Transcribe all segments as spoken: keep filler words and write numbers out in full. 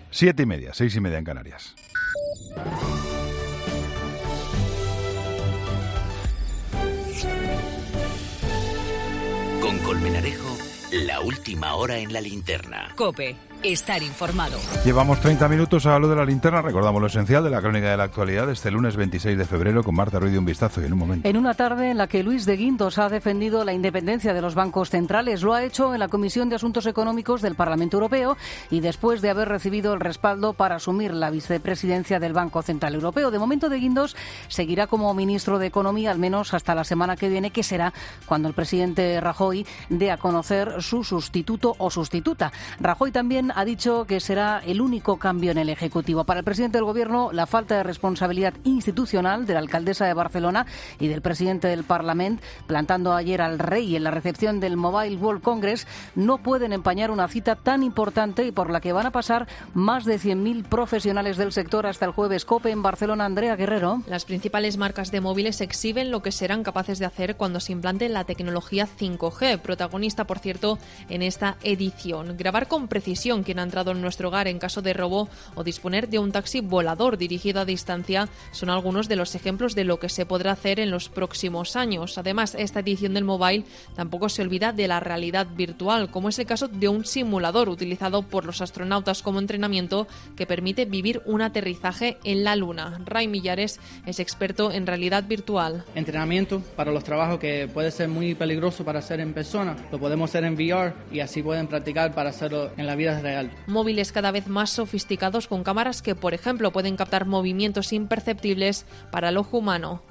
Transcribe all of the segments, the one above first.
Siete y media, seis y media en Canarias. Con Colmenarejo, la última hora en la linterna. COPE. Estar informado. Llevamos treinta minutos a lo de la linterna. Recordamos lo esencial de la crónica de la actualidad de este lunes veintiséis de febrero con Marta Ruiz de Un Vistazo y en un momento. En una tarde en la que Luis de Guindos ha defendido la independencia de los bancos centrales, lo ha hecho en la Comisión de Asuntos Económicos del Parlamento Europeo y después de haber recibido el respaldo para asumir la vicepresidencia del Banco Central Europeo. De momento, de Guindos seguirá como ministro de Economía al menos hasta la semana que viene, que será cuando el presidente Rajoy dé a conocer su sustituto o sustituta. Rajoy también ha dicho que será el único cambio en el Ejecutivo. Para el presidente del Gobierno, la falta de responsabilidad institucional de la alcaldesa de Barcelona y del presidente del Parlamento, plantando ayer al rey en la recepción del Mobile World Congress, no pueden empañar una cita tan importante y por la que van a pasar más de cien mil profesionales del sector hasta el jueves. COPE en Barcelona, Andrea Guerrero. Las principales marcas de móviles exhiben lo que serán capaces de hacer cuando se implante la tecnología cinco G, protagonista, por cierto, en esta edición. Grabar con precisión quién ha entrado en nuestro hogar en caso de robo o disponer de un taxi volador dirigido a distancia son algunos de los ejemplos de lo que se podrá hacer en los próximos años. Además, esta edición del Mobile tampoco se olvida de la realidad virtual, como es el caso de un simulador utilizado por los astronautas como entrenamiento que permite vivir un aterrizaje en la Luna. Ray Millares es experto en realidad virtual. Entrenamiento para los trabajos que puede ser muy peligroso para hacer en persona, lo podemos hacer en V R y así pueden practicar para hacerlo en la vida real. Móviles cada vez más sofisticados con cámaras que, por ejemplo, pueden captar movimientos imperceptibles para el ojo humano.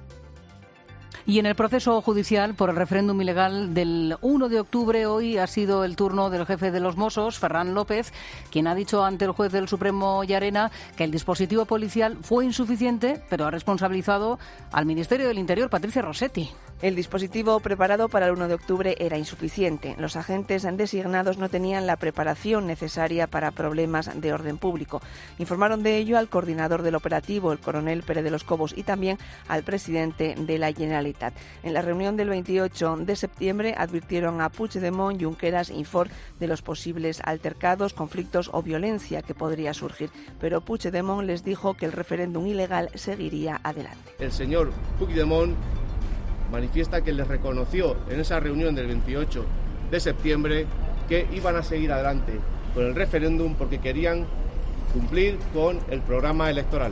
Y en el proceso judicial por el referéndum ilegal del uno de octubre, hoy ha sido el turno del jefe de los Mossos, Ferran López, quien ha dicho ante el juez del Supremo Llarena que el dispositivo policial fue insuficiente, pero ha responsabilizado al Ministerio del Interior, Patricia Rossetti. El dispositivo preparado para el uno de octubre era insuficiente. Los agentes designados no tenían la preparación necesaria para problemas de orden público. Informaron de ello al coordinador del operativo, el coronel Pérez de los Cobos, y también al presidente de la Generalitat. En la reunión del veintiocho de septiembre advirtieron a Puigdemont, Junqueras y Forn de los posibles altercados, conflictos o violencia que podría surgir. Pero Puigdemont les dijo que el referéndum ilegal seguiría adelante. El señor Puigdemont manifiesta que les reconoció en esa reunión del veintiocho de septiembre que iban a seguir adelante con el referéndum porque querían cumplir con el programa electoral.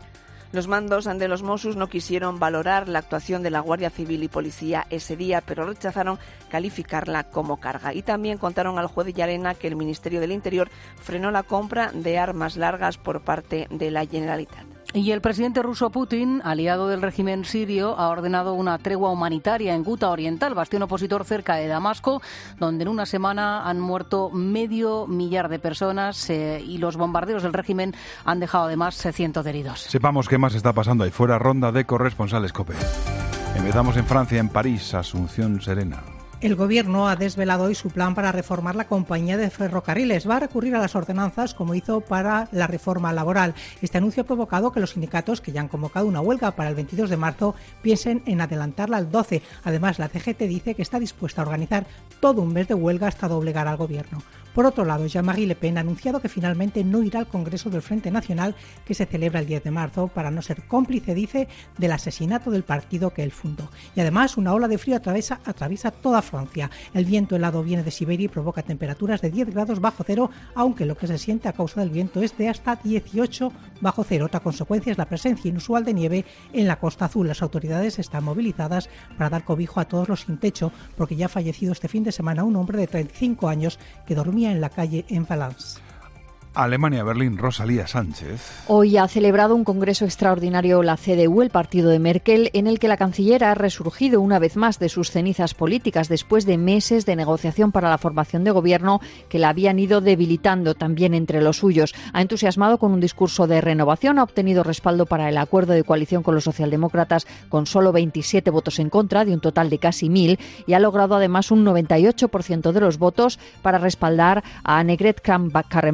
Los mandos de los Mossos no quisieron valorar la actuación de la Guardia Civil y Policía ese día, pero rechazaron calificarla como carga. Y también contaron al juez de Llarena que el Ministerio del Interior frenó la compra de armas largas por parte de la Generalitat. Y el presidente ruso Putin, aliado del régimen sirio, ha ordenado una tregua humanitaria en Guta Oriental, bastión opositor cerca de Damasco, donde en una semana han muerto medio millar de personas eh, y los bombardeos del régimen han dejado además cientos de heridos. Sepamos qué más está pasando ahí fuera. Ronda de corresponsales COPE. Empezamos en Francia, en París, Asunción Serena. El Gobierno ha desvelado hoy su plan para reformar la compañía de ferrocarriles. Va a recurrir a las ordenanzas como hizo para la reforma laboral. Este anuncio ha provocado que los sindicatos, que ya han convocado una huelga para el veintidós de marzo, piensen en adelantarla al doce. Además, la C G T dice que está dispuesta a organizar todo un mes de huelga hasta doblegar al Gobierno. Por otro lado, Jean-Marie Le Pen ha anunciado que finalmente no irá al Congreso del Frente Nacional, que se celebra el diez de marzo, para no ser cómplice, dice, del asesinato del partido que él fundó. Y además, una ola de frío atraviesa, atraviesa toda Francia. El viento helado viene de Siberia y provoca temperaturas de diez grados bajo cero, aunque lo que se siente a causa del viento es de hasta dieciocho bajo cero. Otra consecuencia es la presencia inusual de nieve en la Costa Azul. Las autoridades están movilizadas para dar cobijo a todos los sin techo, porque ya ha fallecido este fin de semana un hombre de treinta y cinco años que dormía en la calle en Valence. Alemania, Berlín, Rosalía Sánchez. Hoy ha celebrado un congreso extraordinario la C D U, el partido de Merkel, en el que la canciller ha resurgido una vez más de sus cenizas políticas después de meses de negociación para la formación de gobierno que la habían ido debilitando también entre los suyos. Ha entusiasmado con un discurso de renovación, ha obtenido respaldo para el acuerdo de coalición con los socialdemócratas con solo veintisiete votos en contra, de un total de casi mil, y ha logrado además un noventa y ocho por ciento de los votos para respaldar a Annegret Kramp-Karrenbauer. En la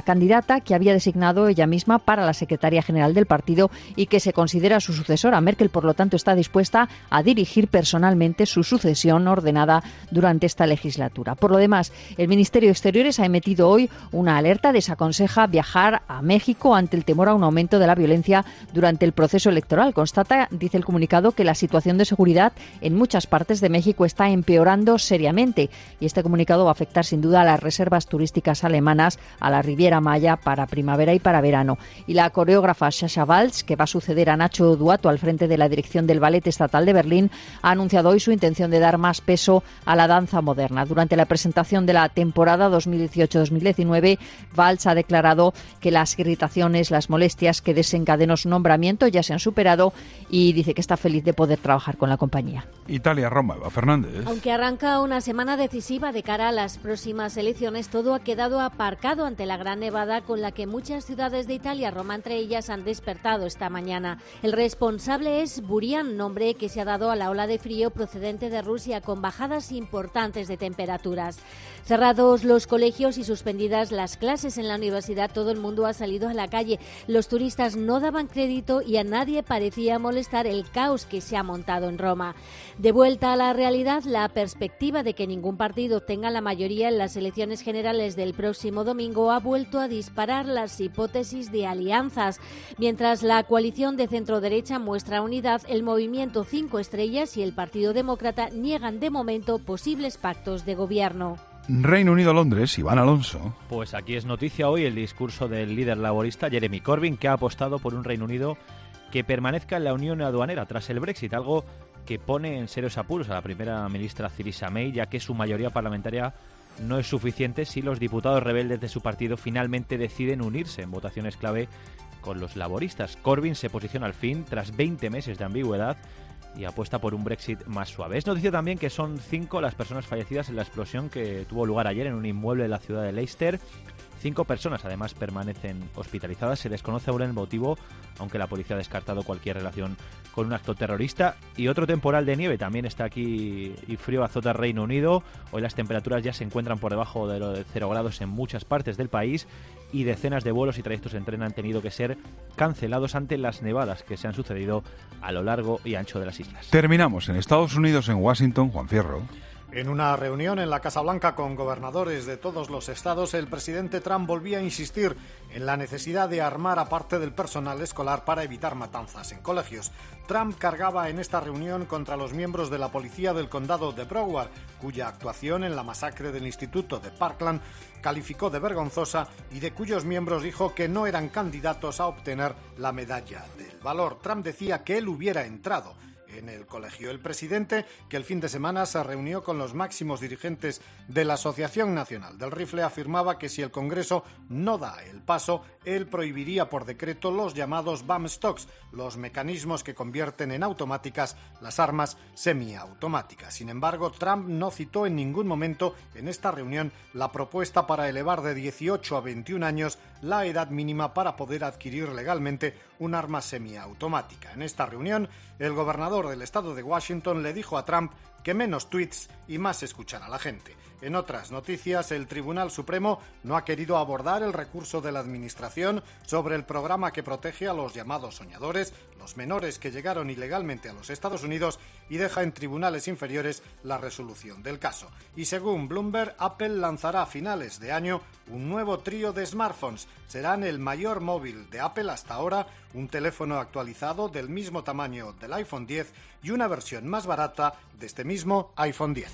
candidata que había designado ella misma para la secretaria general del partido y que se considera su sucesora. Merkel, por lo tanto, está dispuesta a dirigir personalmente su sucesión ordenada durante esta legislatura. Por lo demás, el Ministerio de Exteriores ha emitido hoy una alerta. Desaconseja viajar a México ante el temor a un aumento de la violencia durante el proceso electoral. Constata, dice el comunicado, que la situación de seguridad en muchas partes de México está empeorando seriamente y este comunicado va a afectar sin duda a las reservas turísticas alemanas, a la Riviera Maya para primavera y para verano. Y la coreógrafa Sasha Waltz, que va a suceder a Nacho Duato al frente de la dirección del Ballet Estatal de Berlín, ha anunciado hoy su intención de dar más peso a la danza moderna. Durante la presentación de la temporada dos mil dieciocho dos mil diecinueve, Waltz ha declarado que las irritaciones, las molestias que desencadenó su nombramiento ya se han superado y dice que está feliz de poder trabajar con la compañía. Italia-Roma, Eva Fernández. Aunque arranca una semana decisiva de cara a las próximas elecciones, todo ha quedado aparcado ante la gran nevada con la que muchas ciudades de Italia, Roma entre ellas, han despertado esta mañana. El responsable es Burian, nombre que se ha dado a la ola de frío procedente de Rusia, con bajadas importantes de temperaturas. Cerrados los colegios y suspendidas las clases en la universidad, todo el mundo ha salido a la calle. Los turistas no daban crédito y a nadie parecía molestar el caos que se ha montado en Roma. De vuelta a la realidad, la perspectiva de que ningún partido tenga la mayoría en las elecciones generales del próximo domingo ha vuelto a disparar las hipótesis de alianzas. Mientras la coalición de centro-derecha muestra unidad, el Movimiento Cinco Estrellas y el Partido Demócrata niegan de momento posibles pactos de gobierno. Reino Unido-Londres, Iván Alonso. Pues aquí es noticia hoy el discurso del líder laborista Jeremy Corbyn, que ha apostado por un Reino Unido que permanezca en la unión aduanera tras el Brexit, algo que pone en serios apuros a la primera ministra Theresa May, ya que su mayoría parlamentaria no es suficiente si los diputados rebeldes de su partido finalmente deciden unirse en votaciones clave con los laboristas. Corbyn se posiciona al fin tras veinte meses de ambigüedad y apuesta por un Brexit más suave. Es noticia también que son cinco las personas fallecidas en la explosión que tuvo lugar ayer en un inmueble de la ciudad de Leicester. Cinco personas además permanecen hospitalizadas. Se desconoce aún el motivo, aunque la policía ha descartado cualquier relación con un acto terrorista. Y otro temporal de nieve también está aquí y frío azota el Reino Unido. Hoy las temperaturas ya se encuentran por debajo de los cero grados en muchas partes del país y decenas de vuelos y trayectos en tren han tenido que ser cancelados ante las nevadas que se han sucedido a lo largo y ancho de las islas. Terminamos en Estados Unidos, en Washington, Juan Fierro. En una reunión en la Casa Blanca con gobernadores de todos los estados, el presidente Trump volvía a insistir en la necesidad de armar a parte del personal escolar para evitar matanzas en colegios. Trump cargaba en esta reunión contra los miembros de la policía del condado de Broward, cuya actuación en la masacre del instituto de Parkland calificó de vergonzosa y de cuyos miembros dijo que no eran candidatos a obtener la medalla del valor. Trump decía que él hubiera entrado en el colegio. El presidente, que el fin de semana se reunió con los máximos dirigentes de la Asociación Nacional del Rifle, afirmaba que si el Congreso no da el paso, él prohibiría por decreto los llamados bump stocks, los mecanismos que convierten en automáticas las armas semiautomáticas. Sin embargo, Trump no citó en ningún momento en esta reunión la propuesta para elevar de dieciocho a veintiún años la edad mínima para poder adquirir legalmente un arma semiautomática. En esta reunión, el gobernador del estado de Washington le dijo a Trump que menos tweets y más escuchar a la gente. En otras noticias, el Tribunal Supremo no ha querido abordar el recurso de la Administración sobre el programa que protege a los llamados soñadores, los menores que llegaron ilegalmente a los Estados Unidos, y deja en tribunales inferiores la resolución del caso. Y según Bloomberg, Apple lanzará a finales de año un nuevo trío de smartphones. Serán el mayor móvil de Apple hasta ahora, un teléfono actualizado del mismo tamaño del iPhone diez y una versión más barata de este mismo iPhone diez.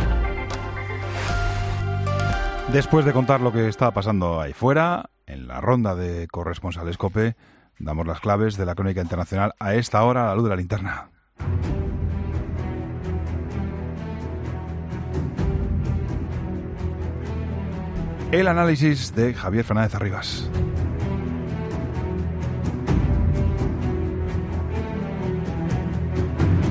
Después de contar lo que está pasando ahí fuera, en la ronda de corresponsales COPE, damos las claves de la crónica internacional a esta hora a la luz de la linterna. El análisis de Javier Fernández Arribas.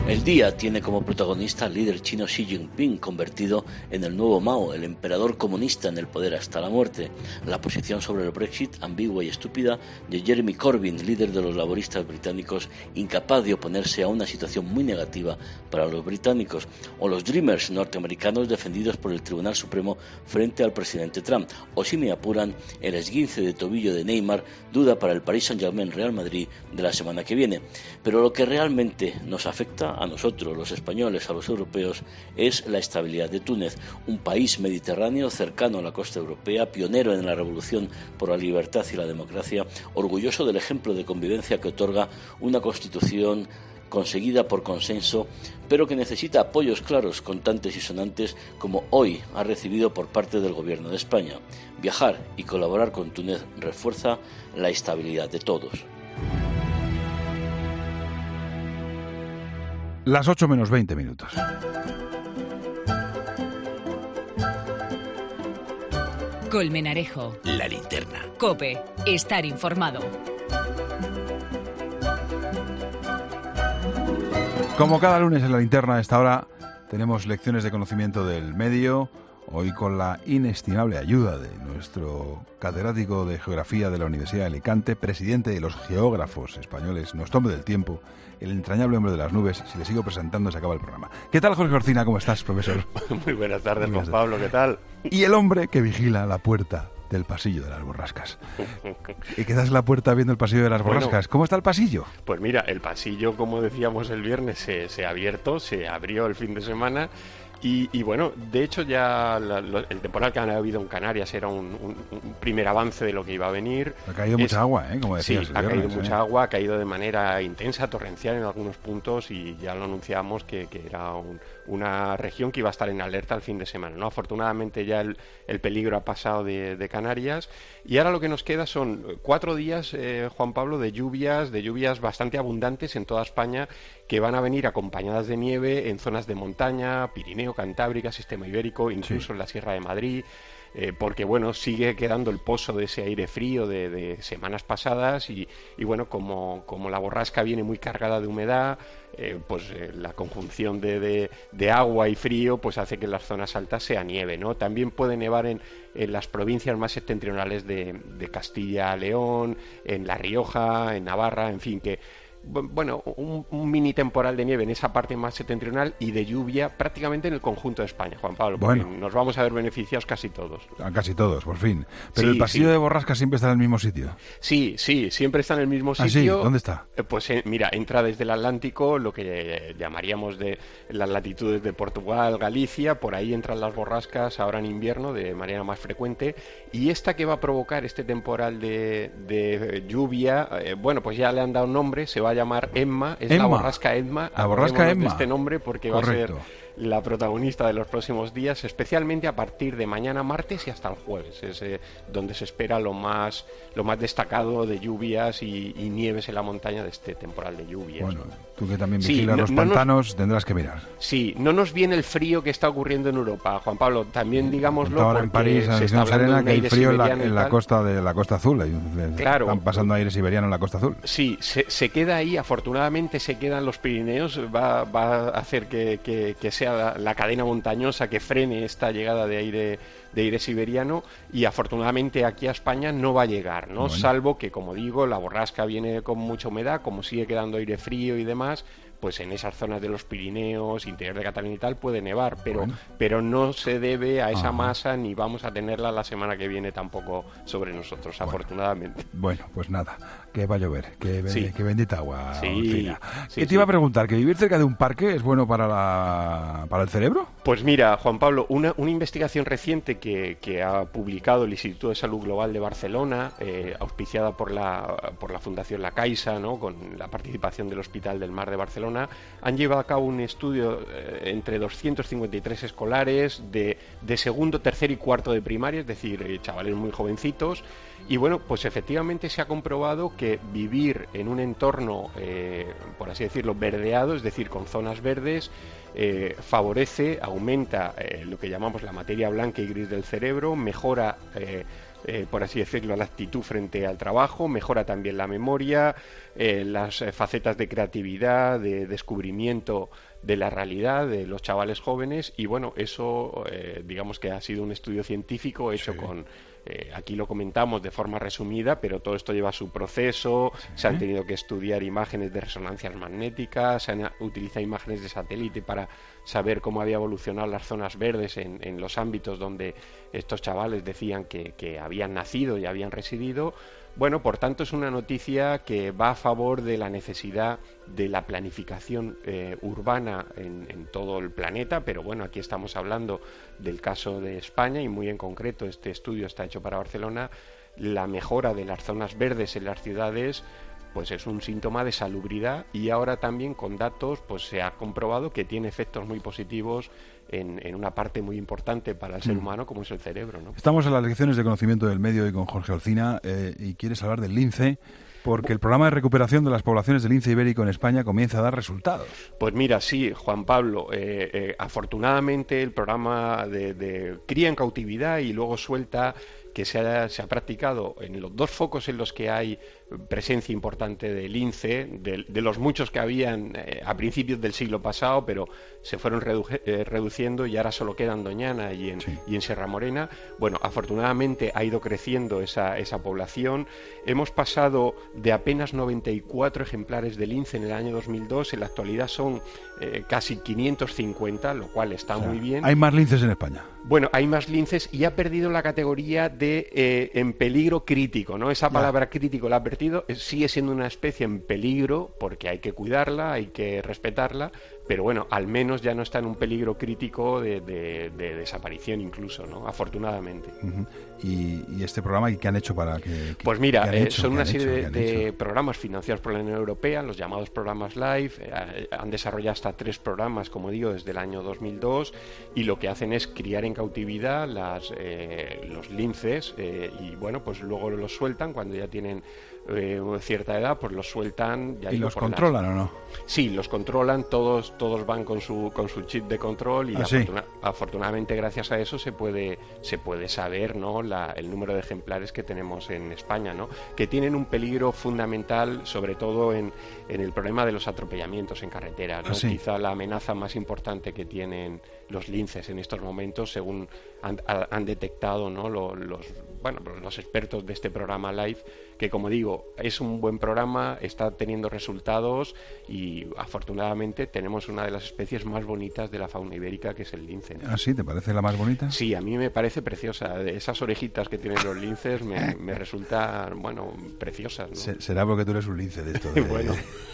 El día tiene como protagonista al líder chino Xi Jinping, convertido en el nuevo Mao, el emperador comunista en el poder hasta la muerte. La posición sobre el Brexit, ambigua y estúpida, de Jeremy Corbyn, líder de los laboristas británicos, incapaz de oponerse a una situación muy negativa para los británicos. O los Dreamers norteamericanos defendidos por el Tribunal Supremo frente al presidente Trump. O, si me apuran, el esguince de tobillo de Neymar, duda para el Paris Saint-Germain Real Madrid de la semana que viene. Pero lo que realmente nos afecta a nosotros, los españoles, a los europeos, es la estabilidad de Túnez, un país mediterráneo cercano a la costa europea, pionero en la revolución por la libertad y la democracia, orgulloso del ejemplo de convivencia que otorga una constitución conseguida por consenso, pero que necesita apoyos claros, contantes y sonantes, como hoy ha recibido por parte del Gobierno de España. Viajar y colaborar con Túnez refuerza la estabilidad de todos. Las ocho menos veinte minutos. Colmenarejo. La linterna. COPE. Estar informado. Como cada lunes en la linterna a esta hora tenemos lecciones de conocimiento del medio, hoy con la inestimable ayuda de nuestro catedrático de Geografía de la Universidad de Alicante, presidente de los geógrafos españoles, nuestro hombre del tiempo, el entrañable hombre de las nubes. Si le sigo presentando se acaba el programa. ¿Qué tal, Jorge Orcina? ¿Cómo estás, profesor? Muy buenas tardes, Juan Pablo, ¿qué tal? Y el hombre que vigila la puerta del pasillo de las borrascas. Y quedas en la puerta viendo el pasillo de las borrascas. Bueno, ¿cómo está el pasillo? Pues mira, el pasillo, como decíamos el viernes, se, se ha abierto, se abrió el fin de semana. Y, y bueno, de hecho ya la, lo, el temporal que ha habido en Canarias era un, un, un primer avance de lo que iba a venir. Ha caído es, mucha agua, ¿eh? Como decías. Sí, ha viernes, caído ¿eh? mucha agua, ha caído de manera intensa, torrencial en algunos puntos, y ya lo anunciamos que, que era un, una región que iba a estar en alerta el fin de semana, ¿no? Afortunadamente ya el, el peligro ha pasado de, de Canarias, y ahora lo que nos queda son cuatro días, eh, Juan Pablo, de lluvias, de lluvias bastante abundantes en toda España, que van a venir acompañadas de nieve en zonas de montaña, Pirineo, Cantábrica, Sistema Ibérico, incluso sí. en la Sierra de Madrid, eh, porque bueno, sigue quedando el pozo de ese aire frío de, de semanas pasadas, y, y bueno, como, como la borrasca viene muy cargada de humedad, eh, pues eh, la conjunción de, de, de agua y frío pues hace que en las zonas altas sea nieve, ¿no? También puede nevar en, en las provincias más septentrionales de, de Castilla, León, en La Rioja, en Navarra, en fin, que bueno, un, un mini temporal de nieve en esa parte más septentrional y de lluvia prácticamente en el conjunto de España, Juan Pablo, porque bueno, nos vamos a ver beneficiados casi todos. A casi todos, por fin. Pero sí, el pasillo sí. de borrasca siempre está en el mismo sitio. Sí, sí, siempre está en el mismo sitio. ¿Ah, sí? ¿Dónde está? Eh, pues eh, mira, entra desde el Atlántico, lo que eh, llamaríamos de las latitudes de Portugal, Galicia, por ahí entran las borrascas ahora en invierno de manera más frecuente, y esta que va a provocar este temporal de, de lluvia, eh, bueno, pues ya le han dado nombre, se va a llamar Emma, es Emma. la borrasca Emma. La borrasca Emma. De este nombre porque Correcto. va a ser la protagonista de los próximos días, especialmente a partir de mañana martes y hasta el jueves, es eh, donde se espera lo más lo más destacado de lluvias y, y nieves en la montaña de este temporal de lluvias. Bueno, tú que también sí, vigilas no, los no pantanos nos, tendrás que mirar. Sí, no nos viene el frío que está ocurriendo en Europa, Juan Pablo, también digámoslo. Ahora en París, se está Serena, que hay frío en la, en la tal. costa de la costa azul. Hay, claro. Están pasando aire siberiano en la costa azul. Sí, se, se queda ahí, afortunadamente se queda en los Pirineos, va, va a hacer que, que, que sea la, la cadena montañosa que frene esta llegada de aire de aire siberiano, y afortunadamente aquí a España no va a llegar, ¿no? Bueno. Salvo que, como digo, la borrasca viene con mucha humedad, como sigue quedando aire frío y demás, pues en esas zonas de los Pirineos, interior de Cataluña y tal, puede nevar, pero, bueno. pero no se debe a esa Ajá. masa, ni vamos a tenerla la semana que viene tampoco sobre nosotros, bueno. afortunadamente. Bueno, pues nada, que va a llover, que, sí. que bendita agua. Sí, sí, ¿Qué te sí. iba a preguntar? ¿Que vivir cerca de un parque es bueno para, la, para el cerebro? Pues mira, Juan Pablo, una, una investigación reciente que, que ha publicado el Instituto de Salud Global de Barcelona, eh, auspiciada por la, por la Fundación La Caixa, ¿no? Con la participación del Hospital del Mar de Barcelona, han llevado a cabo un estudio eh, entre doscientos cincuenta y tres escolares de, de segundo, tercer y cuarto de primaria, es decir, eh, chavales muy jovencitos, y bueno, pues efectivamente se ha comprobado que vivir en un entorno, eh, por así decirlo, verdeado, es decir, con zonas verdes, eh, favorece, aumenta eh, lo que llamamos la materia blanca y gris del cerebro, mejora eh, eh, por así decirlo, la actitud frente al trabajo, mejora también la memoria, eh, las eh, facetas de creatividad, de descubrimiento de la realidad de los chavales jóvenes, y bueno, eso eh, digamos que ha sido un estudio científico hecho sí. con Eh, aquí lo comentamos de forma resumida, pero todo esto lleva su proceso, sí. se han tenido que estudiar imágenes de resonancias magnéticas, se han utilizado imágenes de satélite para saber cómo había evolucionado las zonas verdes en, en los ámbitos donde estos chavales decían que, que habían nacido y habían residido. Bueno, por tanto, es una noticia que va a favor de la necesidad de la planificación eh, urbana en, en todo el planeta, pero bueno, aquí estamos hablando del caso de España y muy en concreto este estudio está hecho para Barcelona. La mejora de las zonas verdes en las ciudades pues es un síntoma de salubridad, y ahora también con datos pues se ha comprobado que tiene efectos muy positivos en, en una parte muy importante para el ser humano como es el cerebro, ¿no? Estamos en las lecciones de conocimiento del medio y con Jorge Olcina eh, y quieres hablar del lince, porque el programa de recuperación de las poblaciones del lince ibérico en España comienza a dar resultados. Pues mira, sí, Juan Pablo, eh, eh, afortunadamente el programa de, de cría en cautividad y luego suelta, que se ha, se ha practicado en los dos focos en los que hay presencia importante de lince, de, de los muchos que habían eh, a principios del siglo pasado, pero se fueron redu eh, reduciendo y ahora solo quedan Doñana y en, sí. y en Sierra Morena. Bueno, afortunadamente ha ido creciendo esa, esa población. Hemos pasado de apenas noventa y cuatro ejemplares de lince en el año dos mil dos, en la actualidad son eh, casi quinientos cincuenta, lo cual está o sea, muy bien. ¿Hay más linces en España? Bueno, hay más linces y ha perdido la categoría de eh, en peligro crítico, ¿no? Esa palabra ya. crítico la ha perdido. Sigue siendo una especie en peligro porque hay que cuidarla, hay que respetarla, pero bueno, al menos ya no está en un peligro crítico de, de, de desaparición incluso, ¿no? Afortunadamente. Uh-huh. ¿Y, ¿Y este programa qué han hecho para que...? que pues mira, ¿qué han eh, hecho? son ¿Qué una han serie hecho? de, ¿Qué han de hecho? programas financiados por la Unión Europea, los llamados programas LIFE. Eh, han desarrollado hasta tres programas, como digo, desde el año dos mil dos, y lo que hacen es criar en cautividad las, eh, los linces eh, y bueno, pues luego los sueltan cuando ya tienen Eh, cierta edad, pues los sueltan. Ya ¿Y los controlan las... o no? Sí, los controlan, todos todos van con su con su chip de control y ¿Ah, afortuna... sí? afortunadamente gracias a eso se puede se puede saber, ¿no? La, el número de ejemplares que tenemos en España, ¿no? Que tienen un peligro fundamental, sobre todo en, en el problema de los atropellamientos en carretera, ¿no? ¿Ah, sí? Quizá la amenaza más importante que tienen los linces en estos momentos, según han, han detectado, ¿no? Los, los bueno los expertos de este programa LIFE, que como digo, es un buen programa, está teniendo resultados y afortunadamente tenemos una de las especies más bonitas de la fauna ibérica, que es el lince, ¿no? ¿Ah, sí? ¿Te parece la más bonita? Sí, a mí me parece preciosa. Esas orejitas que tienen los linces me, me resultan, bueno, preciosas, ¿no? Será porque tú eres un lince de esto. De... bueno.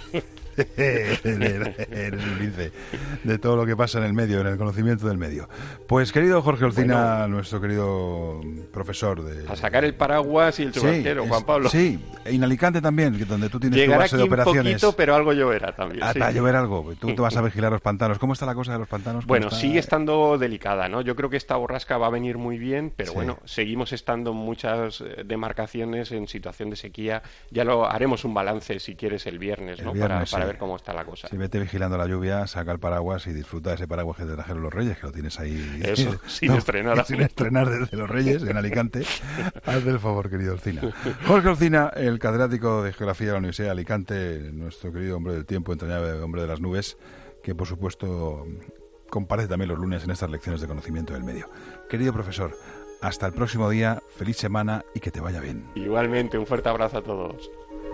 Eres un lince de todo lo que pasa en el medio, en el conocimiento del medio. Pues querido Jorge Olcina, bueno, nuestro querido profesor de... A sacar el paraguas y el chubasquero, sí, Juan Pablo. Sí, en Alicante también, donde tú tienes Llegará tu base de operaciones. Un poquito, pero algo lloverá también. Ah, sí. va a llover algo. Tú te vas a vigilar los pantanos. ¿Cómo está la cosa de los pantanos? Bueno, está... sigue estando delicada, ¿no? Yo creo que esta borrasca va a venir muy bien, pero sí. bueno, seguimos estando en muchas demarcaciones en situación de sequía. Ya lo haremos un balance, si quieres, el viernes, ¿no? El viernes, para, sí. para ver cómo está la cosa. Sí, vete vigilando la lluvia, saca el paraguas y disfruta de ese paraguas que te trajeron los Reyes, que lo tienes ahí. Eso, sin no, estrenar. Sin estrenar desde los Reyes, en Alicante. Haz el favor, querido Olcina. Jorge Olcina, el catedrático de Geografía de la Universidad de Alicante, nuestro querido hombre del tiempo, entrañable hombre de las nubes, que por supuesto comparece también los lunes en estas lecciones de conocimiento del medio. Querido profesor, hasta el próximo día, feliz semana y que te vaya bien. Igualmente, un fuerte abrazo a todos.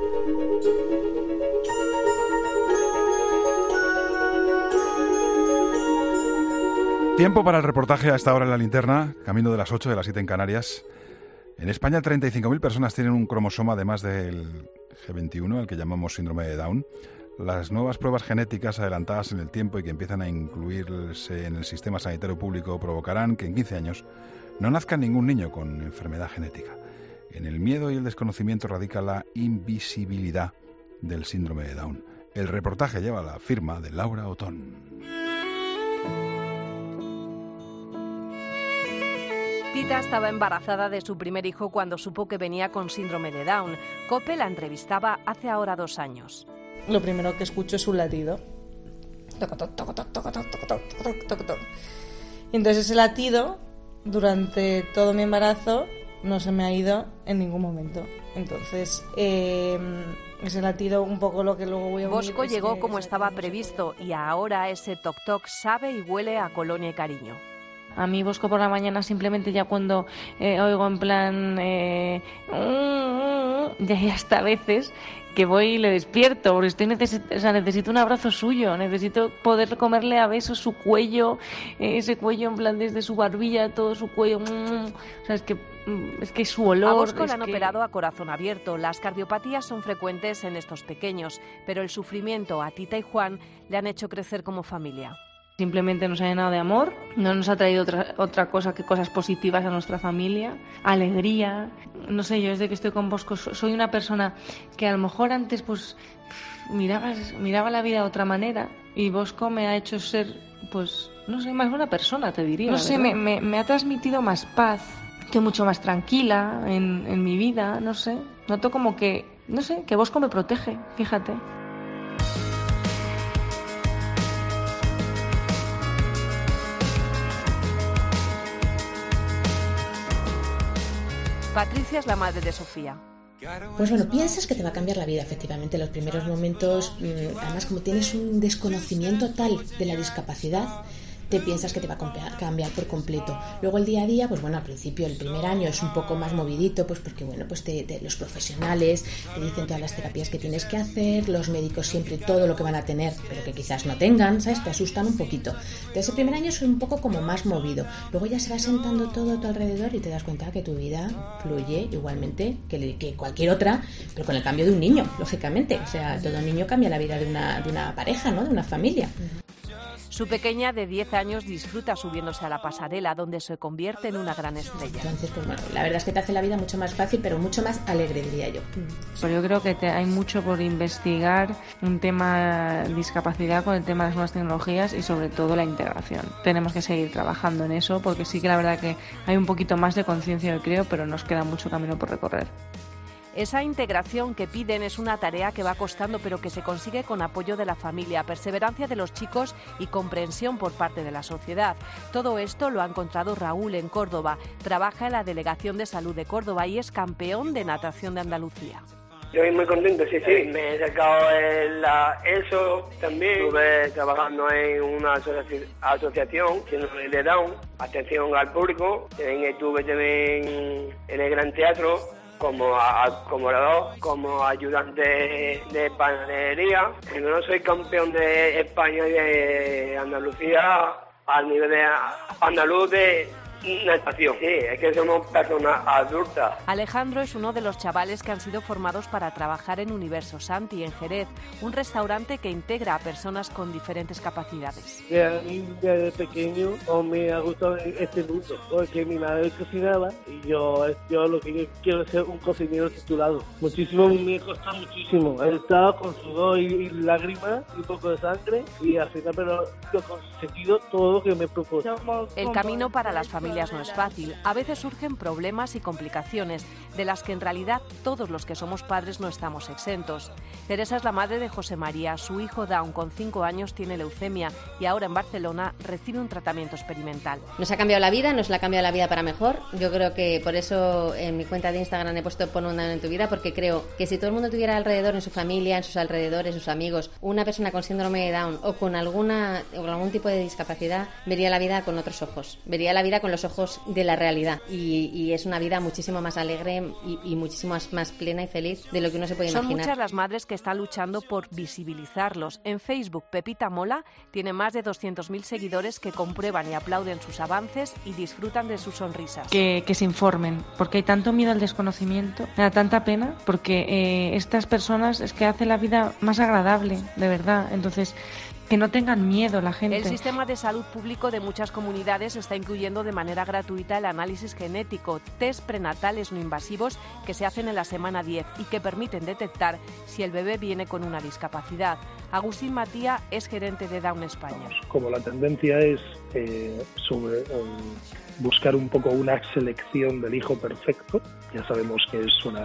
Tiempo para el reportaje a esta hora en la linterna, camino de las ocho, de las siete en Canarias. En España, treinta y cinco mil personas tienen un cromosoma de más del G veintiuno, el que llamamos síndrome de Down. Las nuevas pruebas genéticas adelantadas en el tiempo y que empiezan a incluirse en el sistema sanitario público provocarán que en quince años no nazca ningún niño con enfermedad genética. En el miedo y el desconocimiento radica la invisibilidad del síndrome de Down. El reportaje lleva la firma de Laura Otón. Tita estaba embarazada de su primer hijo cuando supo que venía con síndrome de Down. COPE la entrevistaba hace ahora dos años. Lo primero que escucho es un latido. Y entonces ese latido, durante todo mi embarazo, no se me ha ido en ningún momento. Entonces, eh, ese latido un poco lo que luego voy a unir. Bosco es llegó que como estaba previsto y ahora ese toc-toc sabe y huele a colonia y cariño. A mí Bosco por la mañana simplemente ya cuando eh, oigo en plan eh, ya hay hasta veces que voy y le despierto porque estoy neces- o sea, necesito un abrazo suyo, necesito poder comerle a besos su cuello, eh, ese cuello en plan desde su barbilla, todo su cuello, mm, o sea, es que es que su olor. A Bosco le han que... operado a corazón abierto. Las cardiopatías son frecuentes en estos pequeños, pero el sufrimiento a Tita y Juan le han hecho crecer como familia. Simplemente nos ha llenado de amor, no nos ha traído otra, otra cosa que cosas positivas a nuestra familia, alegría. No sé, yo desde que estoy con Bosco soy una persona que a lo mejor antes pues miraba, miraba la vida de otra manera y Bosco me ha hecho ser, pues, no sé, más buena persona, te diría. No sé, me, me, me ha transmitido más paz, estoy mucho más tranquila en, en mi vida, no sé. Noto como que, no sé, que Bosco me protege, fíjate. Patricia es la madre de Sofía. Pues bueno, piensas que te va a cambiar la vida, efectivamente. Los primeros momentos, además como tienes un desconocimiento tal de la discapacidad, te piensas que te va a cambiar por completo. Luego el día a día, pues bueno, al principio, el primer año es un poco más movidito, pues porque bueno, pues te, te, los profesionales te dicen todas las terapias que tienes que hacer, los médicos siempre todo lo que van a tener, pero que quizás no tengan, ¿sabes? Te asustan un poquito. Entonces el primer año es un poco como más movido. Luego ya se va sentando todo a tu alrededor y te das cuenta que tu vida fluye igualmente que, que cualquier otra, pero con el cambio de un niño, lógicamente. O sea, todo niño cambia la vida de una, de una pareja, ¿no? De una familia. Su pequeña de diez años disfruta subiéndose a la pasarela, donde se convierte en una gran estrella. Entonces, pues bueno, la verdad es que te hace la vida mucho más fácil, pero mucho más alegre, diría yo. Pero yo creo que te, hay mucho por investigar un tema discapacidad con el tema de las nuevas tecnologías y sobre todo la integración. Tenemos que seguir trabajando en eso porque sí que la verdad que hay un poquito más de conciencia, yo creo, pero nos queda mucho camino por recorrer. Esa integración que piden es una tarea que va costando, pero que se consigue con apoyo de la familia, perseverancia de los chicos y comprensión por parte de la sociedad. Todo esto lo ha encontrado Raúl en Córdoba. Trabaja en la Delegación de Salud de Córdoba y es campeón de natación de Andalucía. Yo estoy muy contento, sí, sí. Me he sacado en la ESO también. Estuve trabajando en una asoci- asociación, síndrome de Down, atención al público. También estuve también en el Gran Teatro como acomodador, como ayudante de panadería. No soy campeón de España y de Andalucía al nivel de andaluz de natación. Sí, es que somos personas adultas. Alejandro es uno de los chavales que han sido formados para trabajar en Universo Santi en Jerez, un restaurante que integra a personas con diferentes capacidades. A mí desde pequeño oh, me ha gustado este mundo, porque mi madre cocinaba y yo, yo lo que quiero es ser un cocinero titulado. Muchísimo, me costó muchísimo. He estado con sudor y, y lágrimas y un poco de sangre y al final pero lo he conseguido todo lo que me propuse. El camino para las familias no es fácil. A veces surgen problemas y complicaciones de las que en realidad todos los que somos padres no estamos exentos. Teresa es la madre de José María. Su hijo Down con cinco años tiene leucemia y ahora en Barcelona recibe un tratamiento experimental. Nos ha cambiado la vida, nos la ha cambiado la vida para mejor. Yo creo que por eso en mi cuenta de Instagram he puesto pon un Down en tu vida, porque creo que si todo el mundo tuviera alrededor, en su familia, en sus alrededores, sus amigos, una persona con síndrome de Down o con alguna o con algún tipo de discapacidad, vería la vida con otros ojos. Vería la vida con los ojos de la realidad y, y es una vida muchísimo más alegre y, y muchísimo más, más plena y feliz de lo que uno se puede Son imaginar. Son muchas las madres que están luchando por visibilizarlos. En Facebook, Pepita Mola tiene más de doscientos mil seguidores que comprueban y aplauden sus avances y disfrutan de sus sonrisas. Que, que se informen, porque hay tanto miedo al desconocimiento, me da tanta pena, porque eh, estas personas es que hacen la vida más agradable, de verdad. Entonces, que no tengan miedo la gente. El sistema de salud público de muchas comunidades está incluyendo de manera gratuita el análisis genético, test prenatales no invasivos que se hacen en la semana diez y que permiten detectar si el bebé viene con una discapacidad. Agustín Matía es gerente de Down España. Como la tendencia es eh, sobre eh, buscar un poco una selección del hijo perfecto, ya sabemos que es una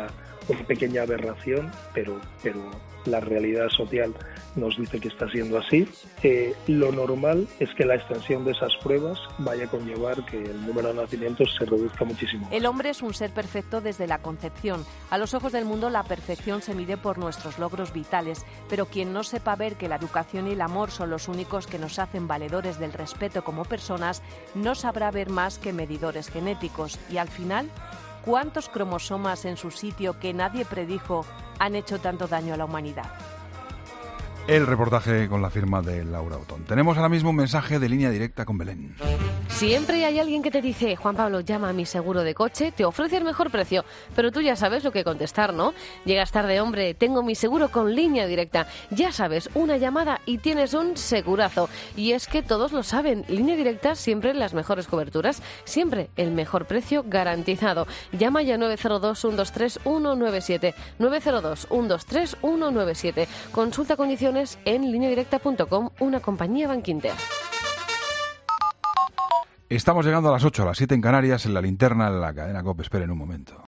una pequeña aberración, pero, pero la realidad social nos dice que está siendo así. Eh, lo normal es que la extensión de esas pruebas vaya a conllevar que el número de nacimientos se reduzca muchísimo. El hombre es un ser perfecto desde la concepción. A los ojos del mundo la perfección se mide por nuestros logros vitales, pero quien no sepa ver que la educación y el amor son los únicos que nos hacen valedores del respeto como personas, no sabrá ver más que medidores genéticos. Y al final, ¿cuántos cromosomas en su sitio que nadie predijo han hecho tanto daño a la humanidad? El reportaje con la firma de Laura Otón. Tenemos ahora mismo un mensaje de Línea Directa con Belén. Siempre hay alguien que te dice: Juan Pablo, llama a mi seguro de coche, te ofrece el mejor precio. Pero tú ya sabes lo que contestar, ¿no? Llegas tarde, hombre, tengo mi seguro con Línea Directa. Ya sabes, una llamada y tienes un segurazo. Y es que todos lo saben, Línea Directa siempre las mejores coberturas, siempre el mejor precio garantizado. Llama ya nueve cero dos, uno dos tres, uno nueve siete, nueve cero dos, uno dos tres, uno nueve siete. Consulta condiciones en línea directa punto com, una compañía Bankinter. Estamos llegando a las ocho, a las siete en Canarias, en la linterna, en la cadena COPE. Esperen un momento.